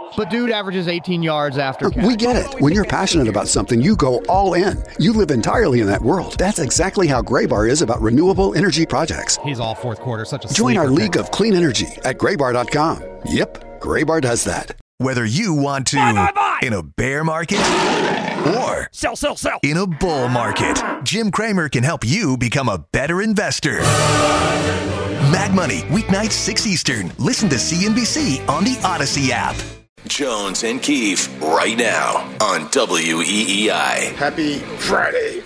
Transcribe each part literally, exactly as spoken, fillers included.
But dude averages eighteen yards after catch. We get it. When you're passionate about something, you go all in. You live entirely in that world. That's exactly how Graybar is about renewable energy projects. He's all fourth quarter, such a Join our sleeper league pick. of clean energy at graybar dot com. Yep, Graybar does that. Whether you want to buy, buy, buy. in a bear market or sell, sell, sell. in a bull market, Jim Cramer can help you become a better investor. Mad Money, weeknights six Eastern. Listen to C N B C on the Odyssey app. Jones and Keefe right now on W E E I. Happy Friday.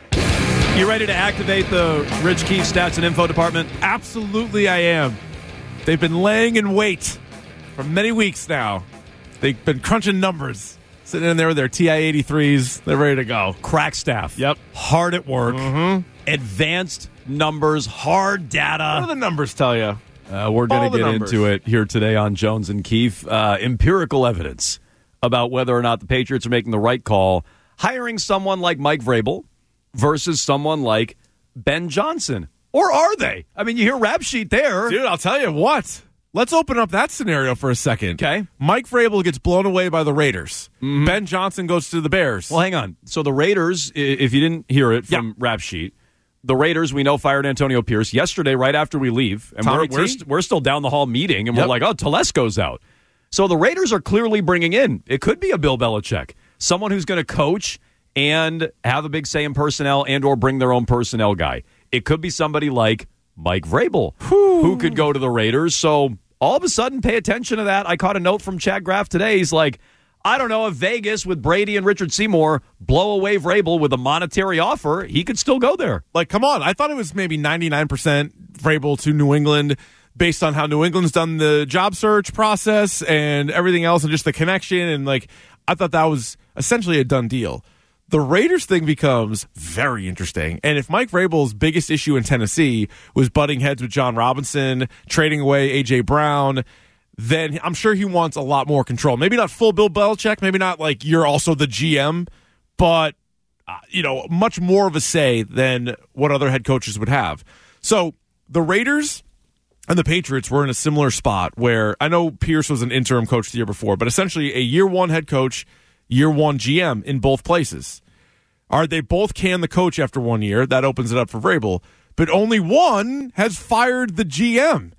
You ready to activate the Rich Keefe Stats and Info Department? Absolutely I am. They've been laying in wait for many weeks now. They've been crunching numbers, sitting in there with their T I eighty-threes. They're ready to go. Crack staff. Yep. Hard at work. Mm-hmm. Advanced numbers, hard data. What do the numbers tell you? Uh, we're going to get numbers. into it here today on Jones and Keefe. Uh, empirical evidence about whether or not the Patriots are making the right call, hiring someone like Mike Vrabel versus someone like Ben Johnson. Or are they? I mean, you hear rap sheet there. Dude, I'll tell you what. Let's open up that scenario for a second. Okay. Mike Vrabel gets blown away by the Raiders. Mm-hmm. Ben Johnson goes to the Bears. Well, hang on. So the Raiders, if you didn't hear it from yeah. rap sheet, the Raiders, we know, fired Antonio Pierce yesterday right after we leave. And we're, we're, st- we're still down the hall meeting, and yep. we're like, oh, Telesco's out. So the Raiders are clearly bringing in, it could be a Bill Belichick, someone who's going to coach and have a big say in personnel and or bring their own personnel guy. It could be somebody like Mike Vrabel, Whew. who could go to the Raiders. So all of a sudden, pay attention to that. I caught a note from Chad Graff today. He's like, I don't know if Vegas with Brady and Richard Seymour blow away Vrabel with a monetary offer, he could still go there. Like, come on. I thought it was maybe ninety-nine percent Vrabel to New England based on how New England's done the job search process and everything else and just the connection. And, like, I thought that was essentially a done deal. The Raiders thing becomes very interesting. And if Mike Vrabel's biggest issue in Tennessee was butting heads with John Robinson, trading away A J. Brown, then I'm sure he wants a lot more control. Maybe not full Bill Belichick, maybe not like you're also the G M, but, uh, you know, much more of a say than what other head coaches would have. So the Raiders and the Patriots were in a similar spot where I know Pierce was an interim coach the year before, but essentially a year one head coach, year one G M in both places. Are they both can the coach after one year? That opens it up for Vrabel. But only one has fired the G M.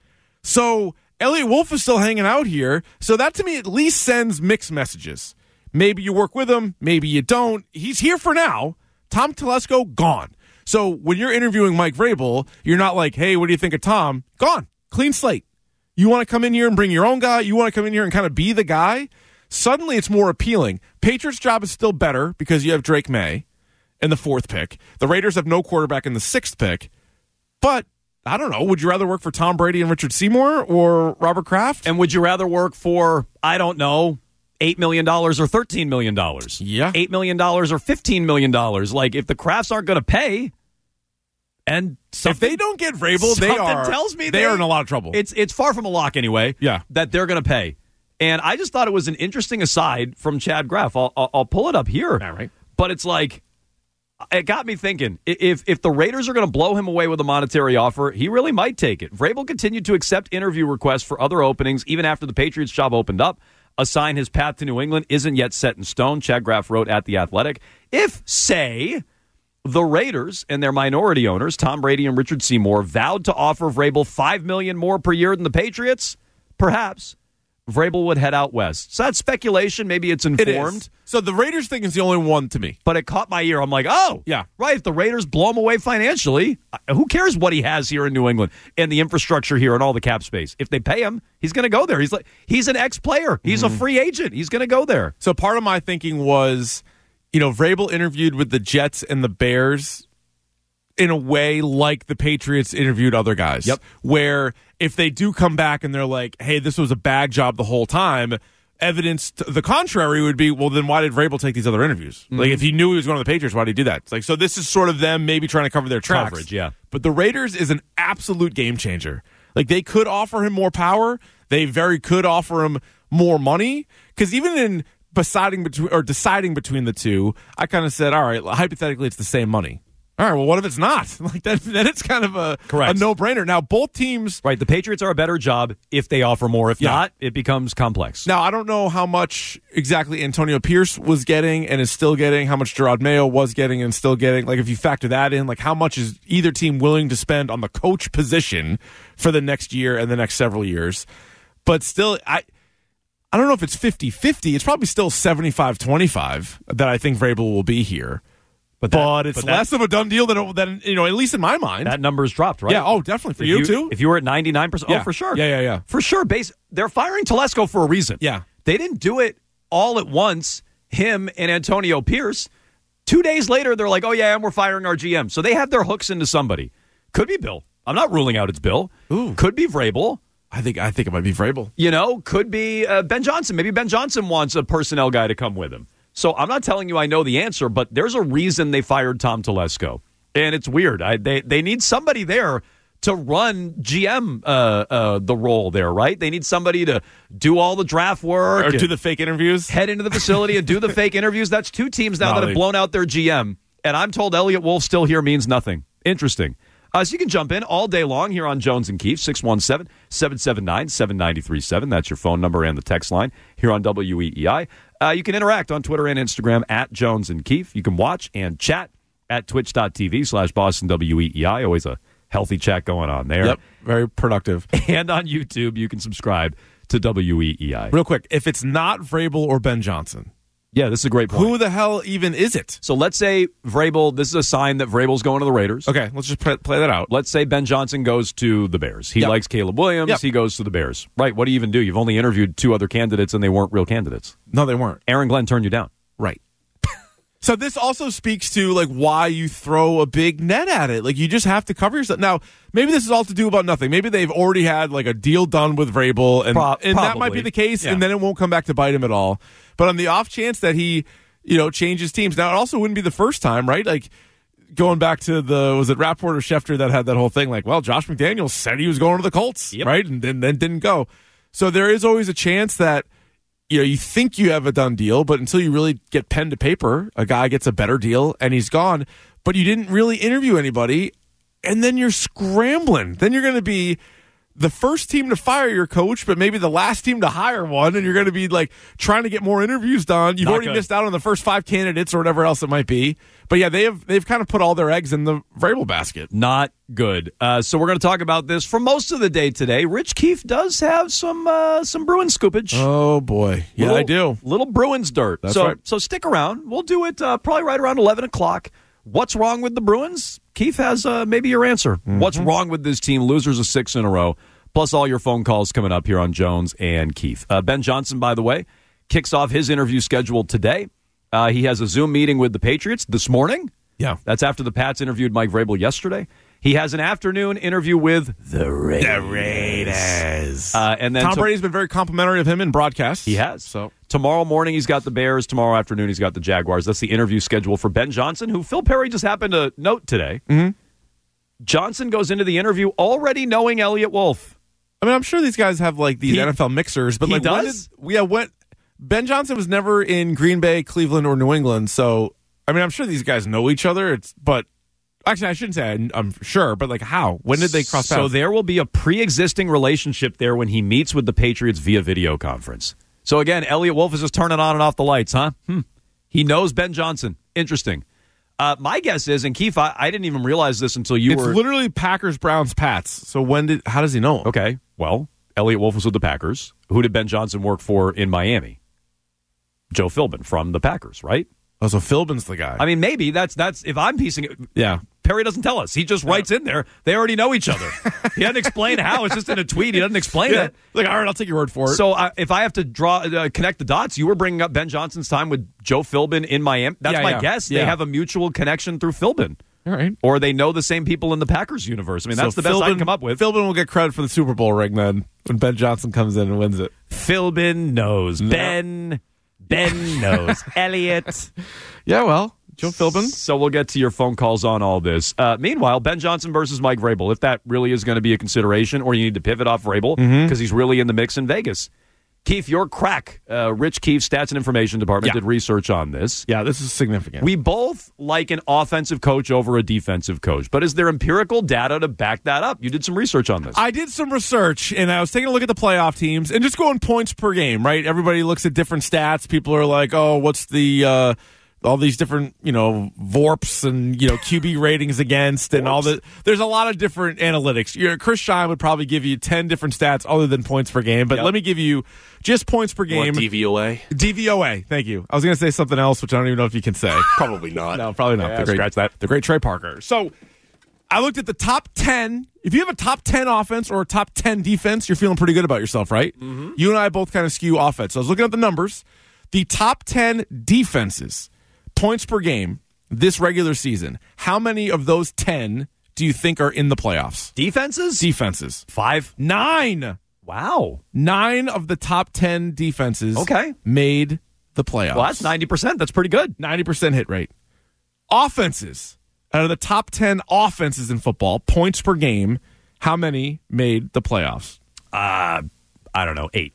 So Elliot Wolf is still hanging out here. So that to me at least sends mixed messages. Maybe you work with him. Maybe you don't. He's here for now. Tom Telesco, gone. So when you're interviewing Mike Vrabel, you're not like, hey, what do you think of Tom? Gone. Clean slate. You want to come in here and bring your own guy? You want to come in here and kind of be the guy? Suddenly it's more appealing. Patriots' job is still better because you have Drake May in the fourth pick. The Raiders have no quarterback in the sixth pick. But, I don't know, would you rather work for Tom Brady and Richard Seymour or Robert Kraft? And would you rather work for, I don't know, eight million dollars or thirteen million dollars? Yeah. eight million dollars or fifteen million dollars. Like, if the Krafts aren't going to pay, and if they don't get Vrabel, they are, tells me they, they are in a lot of trouble. It's, it's far from a lock anyway, yeah. that they're going to pay. And I just thought it was an interesting aside from Chad Graff. I'll, I'll, I'll pull it up here. All right. But it's like, it got me thinking, if if the Raiders are going to blow him away with a monetary offer, he really might take it. Vrabel continued to accept interview requests for other openings even after the Patriots job opened up. A sign his path to New England isn't yet set in stone, Chad Graff wrote at The Athletic. If, say, the Raiders and their minority owners, Tom Brady and Richard Seymour, vowed to offer Vrabel five million dollars more per year than the Patriots, perhaps Vrabel would head out west. So that's speculation. Maybe it's informed. It is. So the Raiders thing is the only one to me. But it caught my ear. I'm like, oh, yeah, right. If the Raiders blow him away financially, who cares what he has here in New England and the infrastructure here and all the cap space? If they pay him, he's going to go there. He's like, he's an ex-player. He's mm-hmm. a free agent. He's going to go there. So part of my thinking was, you know, Vrabel interviewed with the Jets and the Bears in a way like the Patriots interviewed other guys. Yep. Where if they do come back and they're like, hey, this was a bad job the whole time, evidence to the contrary would be, well, then why did Vrabel take these other interviews? Mm-hmm. Like, if he knew he was going to the Patriots, why did he do that? It's like, so this is sort of them maybe trying to cover their tracks. Coverage, yeah. But the Raiders is an absolute game changer. Like, they could offer him more power. They very could offer him more money. Because even in deciding between, or deciding between the two, I kind of said, all right, hypothetically, it's the same money. All right, well, what if it's not? Like then, then it's kind of a, a no-brainer. Now, both teams... Right, the Patriots are a better job if they offer more. If yeah. not, it becomes complex. Now, I don't know how much exactly Antonio Pierce was getting and is still getting, how much Gerard Mayo was getting and still getting. Like, if you factor that in, like, how much is either team willing to spend on the coach position for the next year and the next several years? But still, I... I don't know if it's fifty-fifty. It's probably still seventy-five twenty-five that I think Vrabel will be here. But, that, but it's but that, less of a done deal than, than, you know, at least in my mind. That number's dropped, right? Yeah, oh, definitely. For if you, you, too? If you were at ninety-nine percent, yeah. oh, for sure. Yeah, yeah, yeah. For sure. Base, they're firing Telesco for a reason. Yeah. They didn't do it all at once, him and Antonio Pierce. Two days later, they're like, oh, yeah, and we're firing our G M. So they have their hooks into somebody. Could be Bill. I'm not ruling out it's Bill. Ooh. Could be Vrabel. I think I think it might be Vrabel. You know, could be uh, Ben Johnson. Maybe Ben Johnson wants a personnel guy to come with him. So I'm not telling you I know the answer, but there's a reason they fired Tom Telesco. And it's weird. I, they, they need somebody there to run G M uh, uh, the role there, right? They need somebody to do all the draft work. Or do the fake interviews. Head into the facility and do the fake interviews. That's two teams now no, that have they... blown out their G M. And I'm told Elliot Wolf still here means nothing. Interesting. Uh, so you can jump in all day long here on Jones and Keefe, six one seven, seven seven nine, seven nine three seven. That's your phone number and the text line here on W E E I. Uh, you can interact on Twitter and Instagram at Jones and Keefe. You can watch and chat at twitch.tv slash Boston W E E I. Always a healthy chat going on there. Yep, very productive. And on YouTube, you can subscribe to W E E I. Real quick, if it's not Vrabel or Ben Johnson... Yeah, this is a great point. Who the hell even is it? So let's say Vrabel, this is a sign that Vrabel's going to the Raiders. Okay, let's just play, play that out. Let's say Ben Johnson goes to the Bears. He yep. likes Caleb Williams. Yep. He goes to the Bears. Right, what do you even do? You've only interviewed two other candidates and they weren't real candidates. No, they weren't. Aaron Glenn turned you down. Right. So this also speaks to like why you throw a big net at it. Like you just have to cover yourself. Now, maybe this is all to do about nothing. Maybe they've already had like a deal done with Vrabel and, Pro- and that might be the case yeah. and then it won't come back to bite him at all. But on the off chance that he... you know, changes teams. Now, it also wouldn't be the first time, right? Like, going back to the, was it Rapport or Schefter that had that whole thing? Like, well, Josh McDaniels said he was going to the Colts, yep. right? And then, then didn't go. So there is always a chance that, you know, you think you have a done deal, but until you really get pen to paper, a guy gets a better deal and he's gone. But you didn't really interview anybody, and then you're scrambling. Then you're going to be the first team to fire your coach, but maybe the last team to hire one, and you're going to be like trying to get more interviews done. You've Not already good. missed out on the first five candidates or whatever else it might be. But yeah, they have they've kind of put all their eggs in the Vrabel basket. Not good. Uh, so we're going to talk about this for most of the day today. Rich Keefe does have some uh, some Bruins scoopage. Oh boy, yeah, little, I do. Little Bruins dirt. That's so right. so stick around. We'll do it uh, probably right around eleven o'clock. What's wrong with the Bruins? Keefe has uh, maybe your answer. Mm-hmm. What's wrong with this team? Losers of six in a row. Plus all your phone calls coming up here on Jones and Keefe. Uh, Ben Johnson, by the way, kicks off his interview schedule today. Uh, he has a Zoom meeting with the Patriots this morning. Yeah. That's after the Pats interviewed Mike Vrabel yesterday. He has an afternoon interview with the Raiders. The Raiders. Uh, and then Tom to- Brady's been very complimentary of him in broadcasts. He has. So tomorrow morning he's got the Bears. Tomorrow afternoon he's got the Jaguars. That's the interview schedule for Ben Johnson, who Phil Perry just happened to note today. Mm-hmm. Johnson goes into the interview already knowing Elliot Wolf. I mean, I'm sure these guys have like these he, N F L mixers, but he like, does? When did, yeah, what Ben Johnson was never in Green Bay, Cleveland, or New England. So, I mean, I'm sure these guys know each other. It's, but actually, I shouldn't say I, I'm sure, but like, how? When did they cross paths? So there will be a pre-existing relationship there when he meets with the Patriots via video conference. So again, Elliot Wolf is just turning on and off the lights, huh? Hmm. He knows Ben Johnson. Interesting. Uh, my guess is, and Keefe, I, I didn't even realize this until you it's were... It's literally Packers, Browns, Pats. So when did... How does he know him? Okay, well, Elliot Wolf was with the Packers. Who did Ben Johnson work for in Miami? Joe Philbin from the Packers, right? Oh, so Philbin's the guy. I mean, maybe that's... that's if I'm piecing it... Yeah. Perry doesn't tell us. He just writes in there. They already know each other. He doesn't explain how. It's just in a tweet. He doesn't explain yeah. it. Like, all right, I'll take your word for it. So uh, if I have to draw, uh, connect the dots, you were bringing up Ben Johnson's time with Joe Philbin in Miami. That's yeah, my yeah. guess. Yeah. They have a mutual connection through Philbin. All right. Or they know the same people in the Packers universe. I mean, that's so the best Philbin, I can come up with. Philbin will get credit for the Super Bowl ring then when Ben Johnson comes in and wins it. Philbin knows. No. Ben, Ben knows. Elliot. Yeah, well. Joe Philbin. So we'll get to your phone calls on all this. Uh, meanwhile, Ben Johnson versus Mike Vrabel, if that really is going to be a consideration, or you need to pivot off Vrabel because mm-hmm. he's really in the mix in Vegas. Keith, your crack, uh, Rich Keefe, Stats and Information Department, Yeah. did research on this. Yeah, this is significant. We both like an offensive coach over a defensive coach, but is there empirical data to back that up? You did some research on this. I did some research, and I was taking a look at the playoff teams and just going points per game, right? Everybody looks at different stats. People are like, oh, what's the... Uh, all these different, you know, V O R Ps and, you know, Q B ratings against and all the, there's a lot of different analytics. You know, Chris Schein would probably give you ten different stats other than points per game, but Yep. let me give you just points per game. What, D V O A? D V O A, thank you. I was going to say something else, which I don't even know if you can say. Probably not. No, probably not. Yeah, the great, scratch that. The great Trey Parker. So I looked at the top ten. If you have a top ten offense or a top ten defense, you're feeling pretty good about yourself, right? Mm-hmm. You and I both kind of skew offense. So I was looking at the numbers. The top ten defenses, points per game this regular season, how many of those ten do you think are in the playoffs? Defenses? Defenses. Five. Nine. Wow. Nine of the top ten defenses Okay. made the playoffs. Well, that's ninety percent. That's pretty good. ninety percent hit rate. Offenses. Out of the top ten offenses in football, points per game, how many made the playoffs? Uh, I don't know, eight.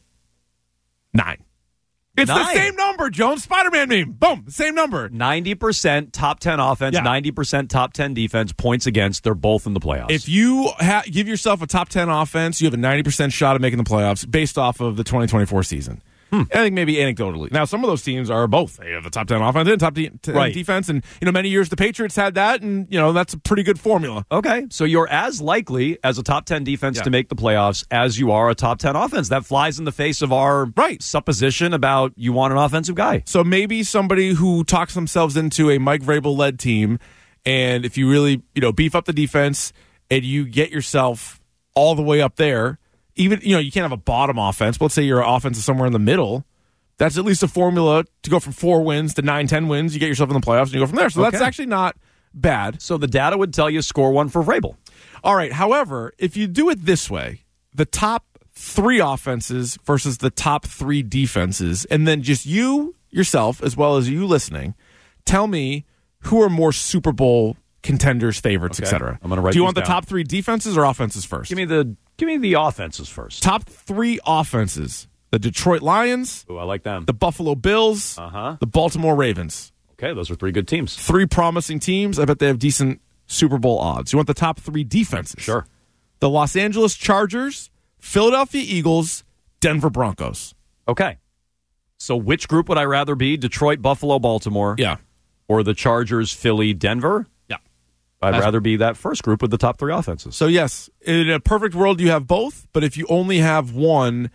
Nine. It's Nine. the same number, Jones. Spider-Man meme. Boom. Same number. ninety percent top ten offense, Yeah. ninety percent top ten defense, points against. They're both in the playoffs. If you ha- give yourself a top ten offense, you have a ninety percent shot at making the playoffs based off of the twenty twenty-four season. Hmm. I think maybe anecdotally. Now, some of those teams are both. They have the top ten offense and top de- ten Right. defense. And, you know, many years the Patriots had that, and, you know, that's a pretty good formula. Okay, so you're as likely as a top ten defense Yeah. to make the playoffs as you are a top ten offense. That flies in the face of our Right. supposition about you want an offensive guy. So maybe somebody who talks themselves into a Mike Vrabel-led team, and if you really, you know, beef up the defense and you get yourself all the way up there, even, you know, you can't have a bottom offense, but let's say your offense is somewhere in the middle. That's at least a formula to go from four wins to nine, ten wins. You get yourself in the playoffs and you go from there. So Okay. that's actually not bad. So the data would tell you score one for Vrabel. All right. However, if you do it this way, the top three offenses versus the top three defenses, and then just you yourself, as well as you listening, tell me who are more Super Bowl contenders, favorites, Okay. et cetera. I'm gonna write Do you these want the down. top three defenses or offenses first? Give me the give me the offenses first. top three offenses: the Detroit Lions, Ooh, I like them. the Buffalo Bills, Uh-huh. the Baltimore Ravens. Okay, those are three good teams. Three promising teams. I bet they have decent Super Bowl odds. You want the top three defenses? Sure. The Los Angeles Chargers, Philadelphia Eagles, Denver Broncos. Okay. So which group would I rather be? Detroit, Buffalo, Baltimore? Yeah. Or the Chargers, Philly, Denver? Yeah. I'd That's- rather be that first group with the top three offenses. So, yes, in a perfect world, you have both. But if you only have one,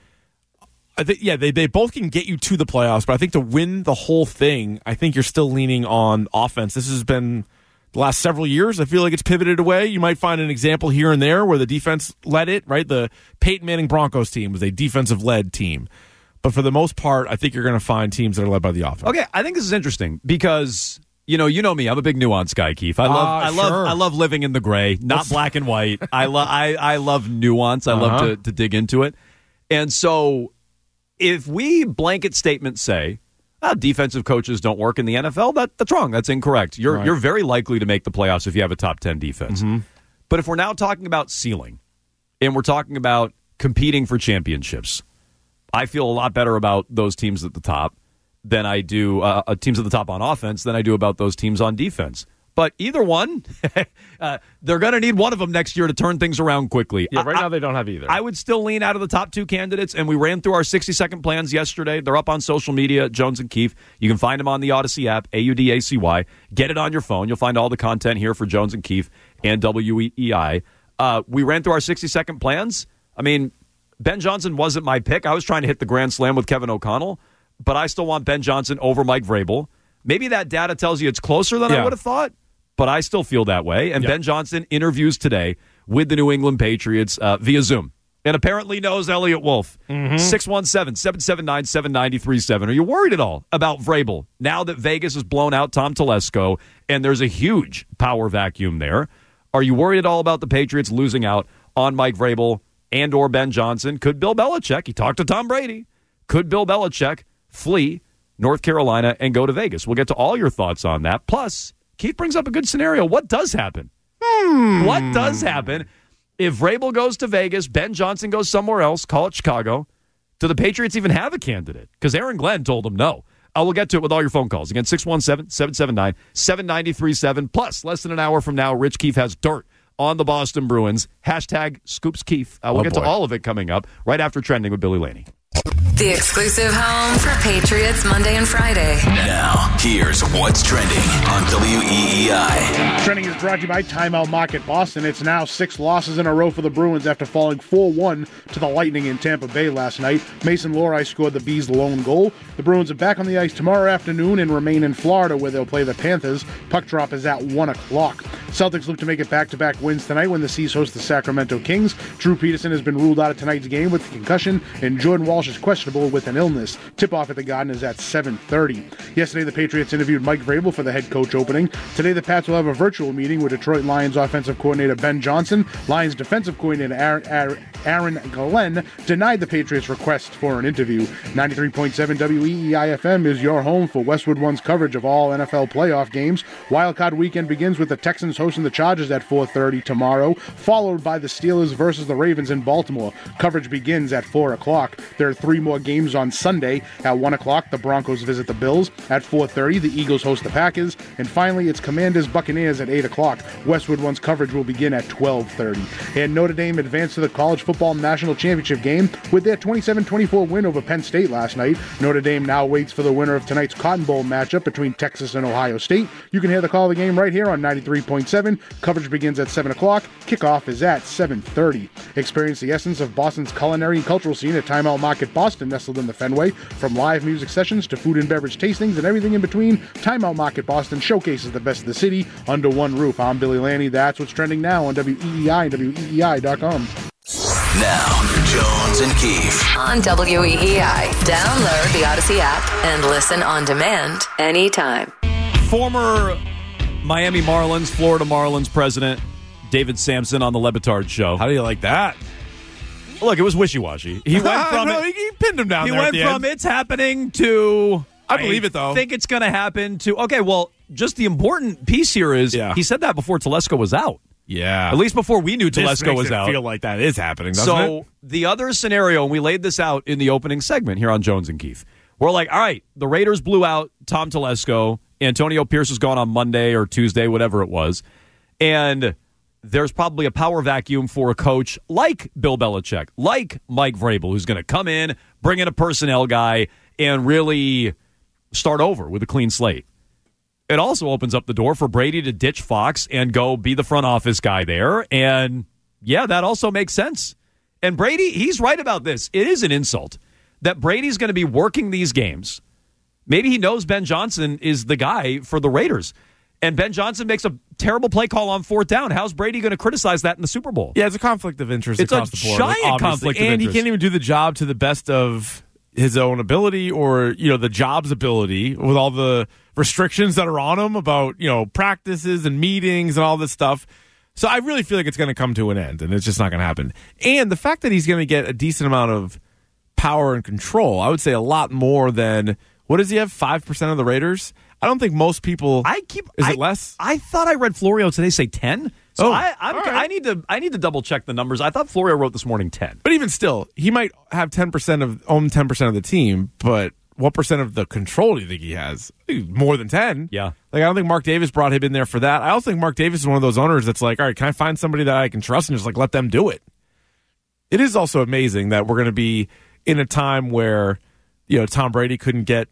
I think, yeah, they, they both can get you to the playoffs. But I think to win the whole thing, I think you're still leaning on offense. This has been the last several years. I feel like it's pivoted away. You might find an example here and there where the defense led it, right? The Peyton Manning Broncos team was a defensive-led team. But for the most part, I think you're going to find teams that are led by the offense. Okay, I think this is interesting because you know, you know me. I'm a big nuance guy, Keith. I love, Uh, I love, sure. I love living in the gray, not Let's- black and white. I love, I, I love nuance. I love Uh-huh. to, to dig into it. And so, if we blanket statement say, oh, defensive coaches don't work in the N F L, that that's wrong. That's incorrect. You're Right. you're very likely to make the playoffs if you have a top ten defense. Mm-hmm. But if we're now talking about ceiling, and we're talking about competing for championships, I feel a lot better about those teams at the top than I do uh, uh, teams at the top on offense than I do about those teams on defense. But either one, uh, they're going to need one of them next year to turn things around quickly. Yeah, right I, now they don't have either. I would still lean out of the top two candidates, and we ran through our sixty-second plans yesterday. They're up on social media, Jones and Keefe. You can find them on the Odyssey app, A U D A C Y. Get it on your phone. You'll find all the content here for Jones and Keefe and W E I. Uh, we ran through our sixty-second plans. I mean, Ben Johnson wasn't my pick. I was trying to hit the grand slam with Kevin O'Connell, but I still want Ben Johnson over Mike Vrabel. Maybe that data tells you it's closer than I Yeah. would have thought, but I still feel that way. And Yep. Ben Johnson interviews today with the New England Patriots uh, via Zoom and apparently knows Elliott Wolf. six one seven, seven seven nine, seven nine three seven. Are you worried at all about Vrabel now that Vegas has blown out Tom Telesco and there's a huge power vacuum there? Are you worried at all about the Patriots losing out on Mike Vrabel and or Ben Johnson? Could Bill Belichick, he talked to Tom Brady, could Bill Belichick flee North Carolina and go to Vegas? We'll get to all your thoughts on that. Plus, Keith brings up a good scenario. What does happen? Hmm. What does happen if Vrabel goes to Vegas, Ben Johnson goes somewhere else, call it Chicago, Do the Patriots even have a candidate? Because Aaron Glenn told them no. I will get to it with all your phone calls. Again, six one seven, seven seven nine, seven nine three seven. Plus, less than an hour from now, Rich Keefe has dirt on the Boston Bruins. Hashtag Scoops Keefe. Uh, we'll oh, get boy. to all of it coming up right after Trending with Billy Laney. The exclusive home for Patriots Monday and Friday. Now, here's what's trending on W E E I. Trending is brought to you by Timeout Market Boston. It's now six losses in a row for the Bruins after falling four one to the Lightning in Tampa Bay last night. Mason Lohrei scored the Bees' lone goal. The Bruins are back on the ice tomorrow afternoon and remain in Florida where they'll play the Panthers. Puck drop is at one o'clock. Celtics look to make it back-to-back wins tonight when the Seas host the Sacramento Kings. Drew Peterson has been ruled out of tonight's game with a concussion, and Jordan Walsh is questionable with an illness. Tip-off at the Garden is at seven thirty. Yesterday, the Patriots interviewed Mike Vrabel for the head coach opening. Today, the Pats will have a virtual meeting with Detroit Lions offensive coordinator Ben Johnson. Lions defensive coordinator Aaron, Aaron, Aaron Glenn denied the Patriots' request for an interview. ninety-three point seven W E E I F M is your home for Westwood One's coverage of all N F L playoff games. Wildcard weekend begins with the Texans hosting the Chargers at four thirty tomorrow, followed by the Steelers versus the Ravens in Baltimore. Coverage begins at four o'clock. There are three more games on Sunday. At one o'clock, the Broncos visit the Bills. At four thirty, the Eagles host the Packers. And finally, it's Commanders Buccaneers at eight o'clock. Westwood One's coverage will begin at twelve thirty. And Notre Dame advanced to the College Football National Championship game with their twenty-seven twenty-four win over Penn State last night. Notre Dame now waits for the winner of tonight's Cotton Bowl matchup between Texas and Ohio State. You can hear the call of the game right here on ninety-three point seven. Coverage begins at seven o'clock. Kickoff is at seven thirty. Experience the essence of Boston's culinary and cultural scene at Timeout Market Boston, nestled in the Fenway. From live music sessions to food and beverage tastings and everything in between, Timeout Market Boston showcases the best of the city under one roof. I'm Billy Laney. That's what's trending now on W E E I and W E E I dot com. Now, Jones and Keefe. On W E E I. Download the Odyssey app and listen on demand anytime. Former Miami Marlins, Florida Marlins president David Sampson on the Le Batard show. How do you like that? Look, it was wishy-washy. He went from no, it, he pinned him down He there went at the from end. it's happening to I believe it, though. I think it's going to happen to okay. Well, just the important piece here is Yeah. he said that before Telesco was out. Yeah. At least before we knew This Telesco makes was it out. feel like that is happening, doesn't So it? the other scenario, and we laid this out in the opening segment here on Jones and Keefe, we're like, all right, the Raiders blew out Tom Telesco. Antonio Pierce was gone on Monday or Tuesday, whatever it was. And there's probably a power vacuum for a coach like Bill Belichick, like Mike Vrabel, who's going to come in, bring in a personnel guy, and really start over with a clean slate. It also opens up the door for Brady to ditch Fox and go be the front office guy there. And, yeah, that also makes sense. And Brady, he's right about this. It is an insult that Brady's going to be working these games. Maybe he knows Ben Johnson is the guy for the Raiders. And Ben Johnson makes a terrible play call on fourth down. How's Brady going to criticize that in the Super Bowl? Yeah, it's a conflict of interest It's across a the board. giant like, conflict of and interest. he can't even do the job to the best of his own ability or, you know, the job's ability with all the restrictions that are on him about, you know, practices and meetings and all this stuff. So I really feel like it's going to come to an end, and it's just not going to happen. And the fact that he's going to get a decent amount of power and control, I would say a lot more than, what does he have, five percent of the Raiders? I don't think most people. I keep. Is I, it less? I thought I read Florio today say ten. So Oh, I, I'm, all right. I need to. I need to double check the numbers. I thought Florio wrote this morning ten. But even still, he might have ten percent of own ten percent of the team, but what percent of the control do you think he has? More than ten. Yeah. Like, I don't think Mark Davis brought him in there for that. I also think Mark Davis is one of those owners that's like, all right, can I find somebody that I can trust and just like let them do it? It is also amazing that we're going to be in a time where, you know, Tom Brady couldn't get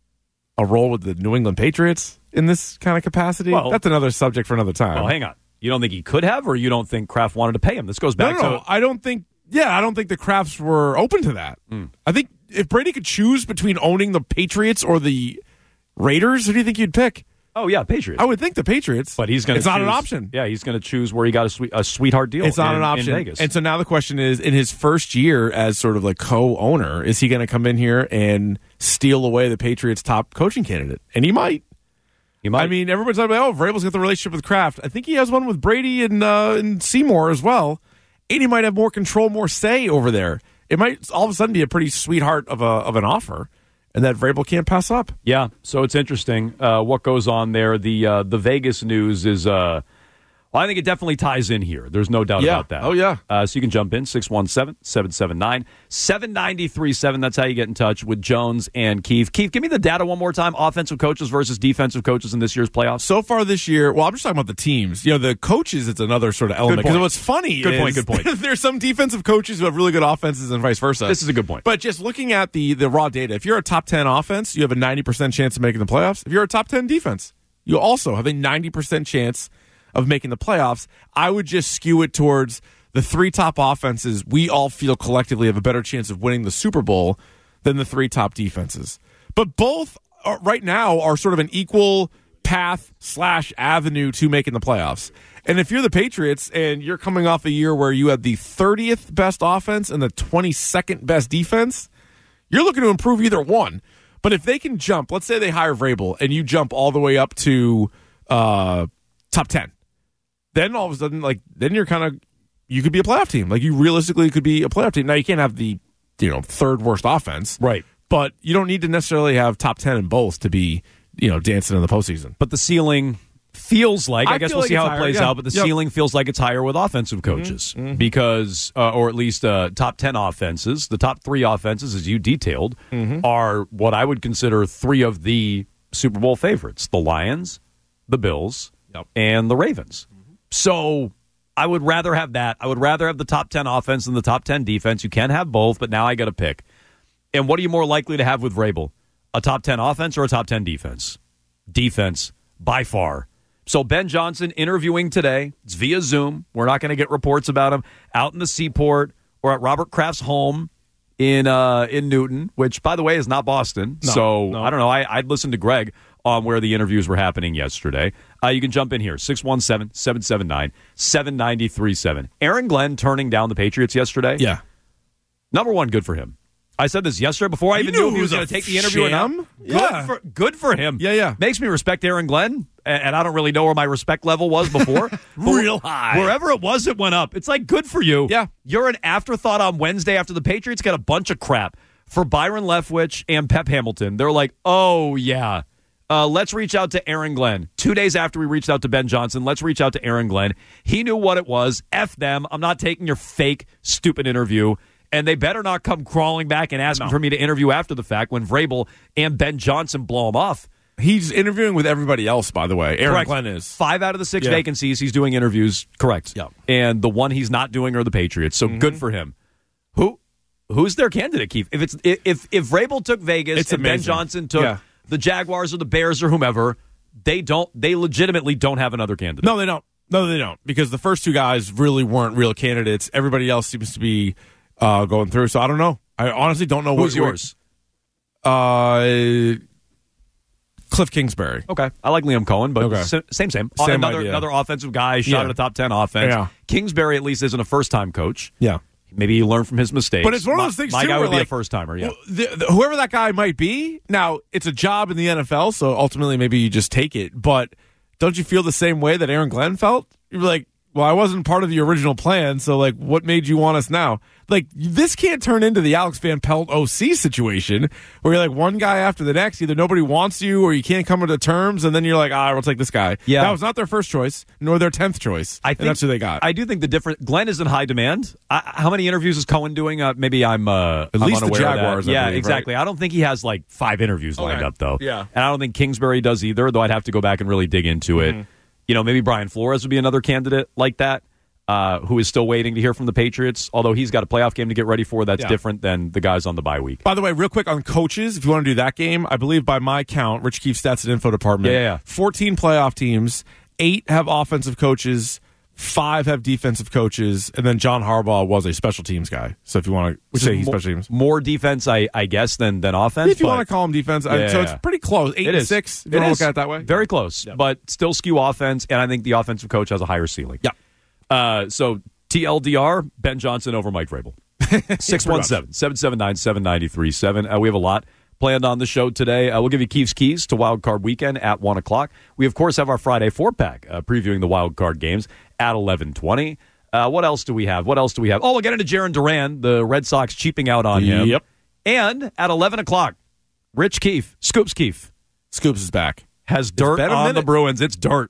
a role with the New England Patriots in this kind of capacity. Well, that's another subject for another time. Oh, hang on. You don't think he could have, or you don't think Kraft wanted to pay him? This goes No, back no, no. to. I don't think. Yeah, I don't think the Crafts were open to that. Mm. I think if Brady could choose between owning the Patriots or the Raiders, who do you think you'd pick? Oh yeah, Patriots. I would think the Patriots, But he's going to. It's not an option. Yeah, he's going to choose where he got a, sweet, a sweetheart deal. It's not in, an option. in Vegas. And so now the question is, in his first year as sort of like co-owner, is he going to come in here and steal away the Patriots' top coaching candidate? And he might. he might. I mean, everybody's talking about, oh, Vrabel's got the relationship with Kraft. I think he has one with Brady and uh, and Seymour as well. And he might have more control, more say over there. It might all of a sudden be a pretty sweetheart of a of an offer, and that Vrabel can't pass up. Yeah, so it's interesting uh, what goes on there. The uh, the Vegas news is uh, Well, I think it definitely ties in here. There's no doubt yeah. about that. Oh, yeah. Uh, so you can jump in, six one seven, seven seven nine, seven nine three seven. That's how you get in touch with Jones and Keith. Keith, give me the data one more time. Offensive coaches versus defensive coaches in this year's playoffs. So far this year, well, I'm just talking about the teams. You know, the coaches, it's another sort of element. Because what's funny good is point, good point. there's some defensive coaches who have really good offenses and vice versa. This is a good point. But just looking at the, the raw data, if you're a top ten offense, you have a ninety percent chance of making the playoffs. If you're a top ten defense, you also have a ninety percent chance of making the playoffs. I would just skew it towards the three top offenses. We all feel collectively have a better chance of winning the Super Bowl than the three top defenses. But both are, right now are sort of an equal path slash avenue to making the playoffs. And if you're the Patriots and you're coming off a year where you had the thirtieth best offense and the twenty-second best defense, you're looking to improve either one. But if they can jump, let's say they hire Vrabel and you jump all the way up to uh, top ten, then all of a sudden, like, then you're kind of, you could be a playoff team. Like, you realistically could be a playoff team. Now, you can't have the, you know, third worst offense. Right. But you don't need to necessarily have top ten in both to be, you know, dancing in the postseason. But the ceiling feels like, I, I guess we'll like see how it higher, plays yeah. out, but the yep. ceiling feels like it's higher with offensive coaches mm-hmm. Mm-hmm. because, uh, or at least uh, top ten offenses, the top three offenses, as you detailed, mm-hmm. are what I would consider three of the Super Bowl favorites, the Lions, the Bills, yep. and the Ravens. Mm-hmm. So I would rather have that. I would rather have the top ten offense than the top ten defense. You can have both, but now I got to pick. And what are you more likely to have with Vrabel? A top ten offense or a top ten defense? Defense, by far. So Ben Johnson interviewing today. It's via Zoom. We're not going to get reports about him out in the Seaport or at Robert Kraft's home in uh, in Newton, which, by the way, is not Boston. No, so no. I don't know. I, I'd listen to Greg on where the interviews were happening yesterday. Uh, you can jump in here, six one seven, seven seven nine, seven nine three seven. Aaron Glenn turning down the Patriots yesterday. Yeah. Number one, good for him. I said this yesterday before I You even knew knew if he it was was going a to take the interview sham? or not. Yeah. Good for, good for him. Yeah, yeah. Makes me respect Aaron Glenn, and, and I don't really know where my respect level was before. Real high. Wherever it was, it went up. It's like, good for you. Yeah. You're an afterthought on Wednesday after the Patriots got a bunch of crap for Byron Leftwich and Pep Hamilton. They're like, oh, yeah. Uh, let's reach out to Aaron Glenn. Two days after we reached out to Ben Johnson, let's reach out to Aaron Glenn. He knew what it was. F them. I'm not taking your fake, stupid interview. And they better not come crawling back and asking No. for me to interview after the fact when Vrabel and Ben Johnson blow him off. He's interviewing with everybody else, by the way. Aaron Correct. Glenn is. Five out of the six Yeah. vacancies, he's doing interviews. Correct. Yep. And the one he's not doing are the Patriots. So Mm-hmm. good for him. Who, who's their candidate, Keith? If it's if if Vrabel took Vegas It's and Ben amazing. Johnson took Yeah. the Jaguars or the Bears or whomever, they don't. They legitimately don't have another candidate. No, they don't. No, they don't. Because the first two guys really weren't real candidates. Everybody else seems to be uh, going through. So I don't know. I honestly don't know Who's what yours? Uh, Cliff Kingsbury. Okay, I like Liam Cohen, but Okay. sa- same, same. Same another idea. another offensive guy, shot Yeah. at a top ten offense. Yeah. Kingsbury at least isn't a first time coach. Yeah. Maybe he learned from his mistakes. But it's one of My- those things, My too, guy where, would be a like, first timer. Yeah. Well, the, the, whoever that guy might be, now it's a job in the N F L, so ultimately maybe you just take it. But don't you feel the same way that Aaron Glenn felt? You're like, well, I wasn't part of the original plan, so like, what made you want us now? Like, this can't turn into the Alex Van Pelt O C situation where you're like one guy after the next. Either nobody wants you or you can't come to terms, and then you're like, ah, we'll take this guy. Yeah. That was not their first choice, nor their tenth choice. I and think that's who they got. I do think the different. Glenn is in high demand. I, how many interviews is Cohen doing? Uh, maybe I'm uh, At I'm least the unaware of that. Jaguars, I Yeah, believe, exactly. right? I don't think he has like five interviews lined Okay. up though. Yeah. and I don't think Kingsbury does either. Though I'd have to go back and really dig into it. Mm-hmm. You know, maybe Brian Flores would be another candidate like that. Uh, who is still waiting to hear from the Patriots, although he's got a playoff game to get ready for. That's Yeah. different than the guys on the bye week. By the way, real quick on coaches, if you want to do that game, I believe by my count, Rich Keefe Stats and Info Department, Yeah, yeah. fourteen playoff teams, eight have offensive coaches, five have defensive coaches, and then John Harbaugh was a special teams guy. So if you want to say is he's mo- special teams. More defense, I, I guess, than than offense. If you but- want to call him defense, I- Yeah, so yeah. it's pretty close. Eight It and is. six, if It you want to is. look at it that way. Very close, but still skew offense, and I think the offensive coach has a higher ceiling. Yeah. Uh, so T L D R, Ben Johnson over Mike Vrabel. six one seven, seven seven nine, seven nine three seven. Uh, we have a lot planned on the show today. Uh, we'll give you Keith's keys to Wild Card Weekend at one o'clock. We, of course, have our Friday four-pack uh, previewing the Wild Card games at eleven twenty. Uh, what else do we have? What else do we have? Oh, we'll get into Jaron Duran, the Red Sox cheaping out on him. Yep. And at eleven o'clock, Rich Keefe, Scoops Keefe, Scoops is back. has dirt been a on minute. the Bruins. It's dirt.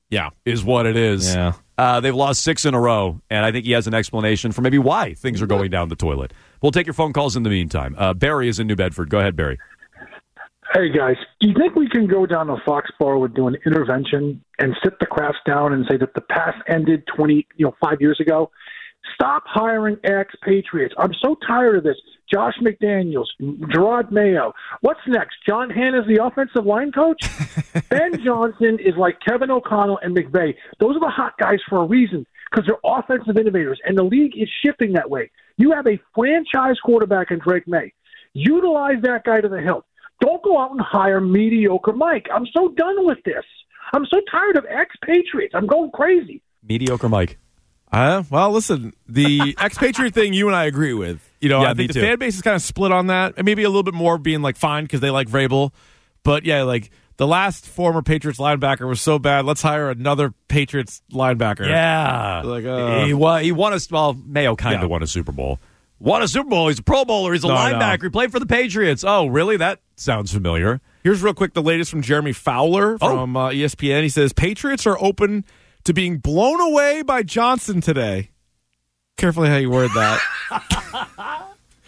Yeah. is what it is. Yeah. Uh, they've lost six in a row, and I think he has an explanation for maybe why things are going down the toilet. We'll take your phone calls in the meantime. Uh, Barry is in New Bedford. Go ahead, Barry. Hey, guys, do you think we can go down to Foxborough and do an intervention and sit the Crafts down and say that the past ended twenty, you know, five years ago? Stop hiring ex-Patriots. I'm so tired of this. Josh McDaniels, Gerard Mayo. What's next? John Hanna's the offensive line coach? Ben Johnson is like Kevin O'Connell and McVay. Those are the hot guys for a reason because they're offensive innovators, and the league is shifting that way. You have a franchise quarterback in Drake May. Utilize that guy to the hilt. Don't go out and hire mediocre Mike. I'm so done with this. I'm so tired of ex-Patriots. I'm going crazy. Mediocre Mike. Uh, well, listen, the expatriate thing you and I agree with. You know, Yeah, I me think the too. fan base is kind of split on that, and maybe a little bit more being like fine because they like Vrabel. But yeah, like the last former Patriots linebacker was so bad. Let's hire another Patriots linebacker. Yeah. Like, uh, he, won, he won a, well, Mayo kind of Yeah. won a Super Bowl. Won a Super Bowl. He's a Pro Bowler. He's a No, I linebacker. know. He played for the Patriots. Oh, really? That sounds familiar. Here's real quick the latest from Jeremy Fowler Oh. from uh, E S P N. He says Patriots are open to being blown away by Johnson today. Carefully how you word that.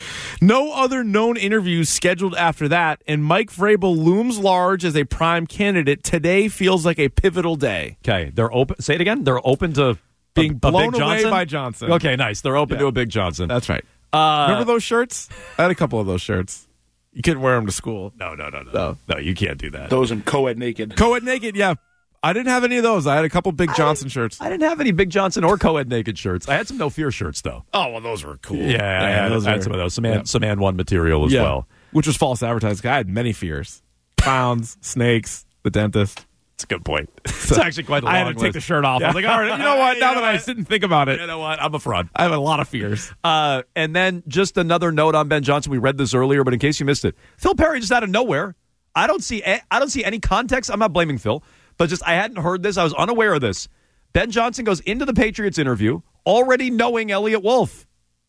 No other known interviews scheduled after that, and Mike Vrabel looms large as a prime candidate. Today feels like a pivotal day. Okay. They're open. Say it again. They're open to Being a, a blown Big away Johnson? by Johnson. Okay, nice. They're open Yeah. to a Big Johnson. That's right. Uh, Remember those shirts? I had a couple of those shirts. You couldn't wear them to school. No, no, no, no. No. No, you can't do that. Those in co-ed naked. Co-ed naked, yeah. I didn't have any of those. I had a couple Big Johnson shirts. I didn't have any Big Johnson or co-ed naked shirts. I had some No Fear shirts, though. Oh, well, those were cool. Yeah, I had, those I had were- some of those. Some, and, yeah. some and one material as Yeah. well. Which was false advertising. I had many fears. Clowns, snakes, the dentist. It's a good point. It's actually quite a long I had to take list. the shirt off. I was like, all right, you know what? You Now know that I what? sit and think about it, You know what? I'm a fraud. I have a lot of fears. Uh, and then just another note on Ben Johnson. We read this earlier, but in case you missed it, Phil Perry just out of nowhere. I don't see. a- I don't see any context. I'm not blaming Phil, but just I hadn't heard this. I was unaware of this. Ben Johnson goes into the Patriots interview already knowing Elliott Wolf.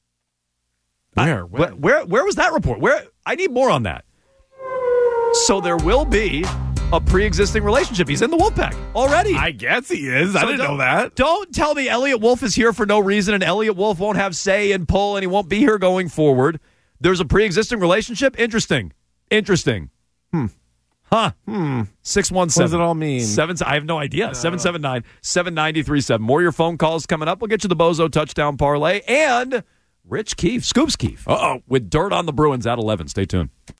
Where? I- where, where? Where was that report? Where? I need more on that. So there will be a pre-existing relationship. He's in the Wolfpack already. I guess he is. I So didn't don't- know that. Don't tell me Elliott Wolf is here for no reason and Elliott Wolf won't have say and pull and he won't be here going forward. There's a pre-existing relationship? Interesting. Interesting. Hmm. Huh. Hmm. six one seven. What does it all mean? Seven, I have no idea. seven seven nine, seven nine three seven. More of your phone calls coming up. We'll get you the Bozo touchdown parlay and Rich Keefe, Scoops Keefe. Uh-oh. With Dirt on the Bruins at eleven. Stay tuned.